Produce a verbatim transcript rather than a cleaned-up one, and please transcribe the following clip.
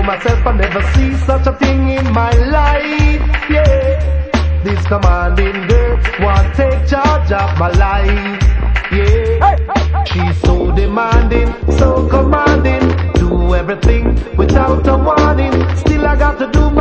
myself, I never see such a thing in my life. Yeah, this commanding girl want take charge of my life. Yeah, she's so demanding, so commanding, do everything without a warning. Still I got to do